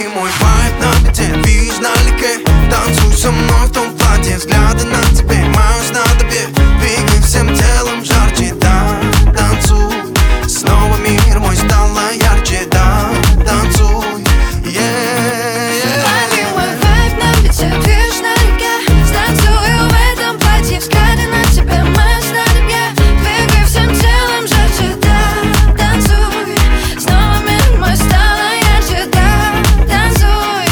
Лови мой вайб на бите, видишь налегке. Танцуй со мной в том платье, взгляды на тебе, мое снадобье. Двигай всем телом жарче, да, танцуй. Снова мир мой стал ярче, да, танцуй. Лови мой вайб на бите, видишь налегке. Станцую в этом платье, взгляды на тебе, мое снадобье. Двигай всем телом жарче, да, танцуй. Снова мир мой стал ярче, да, танцуй.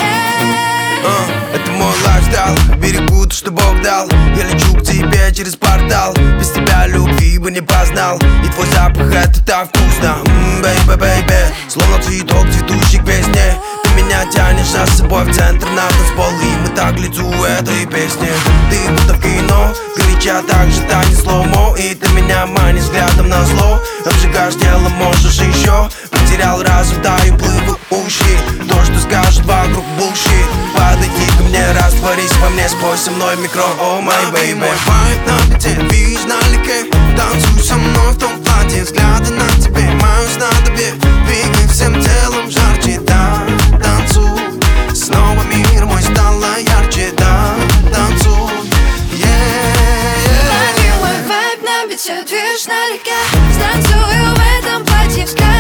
Это мой лайфстайл, берегу то, что Бог дал. Я лечу к тебе через портал. Без тебя любви бы не познал. И твой запах, это так вкусно. Бэйбэ, бэйбэ, словно цветок, цветущий к весне. Ты меня тянешь за собой в центр на танцпол. И мы так к лицу этой песни. Ты будто в кино, горяча так же танец слоумо. И ты меня манишь взглядом на зло. Обжигаешь тело, можешь еще. Потерял разум, таю, плывущий. То, что скажут вокруг bullshit. Подойди ко мне, растворись во мне, спой со мной микро, о май бэйбэ. Мой вайб на бите, видишь налегке. Танцуй со мной в том платье, взгляды на тебе, мое снадобье. Двигай всем телом жарче, да, танцуй. Снова мир мой стал ярче, да, танцуй. Лови мой вайб на бите, видишь налегке. Станцую в этом платье, взгляд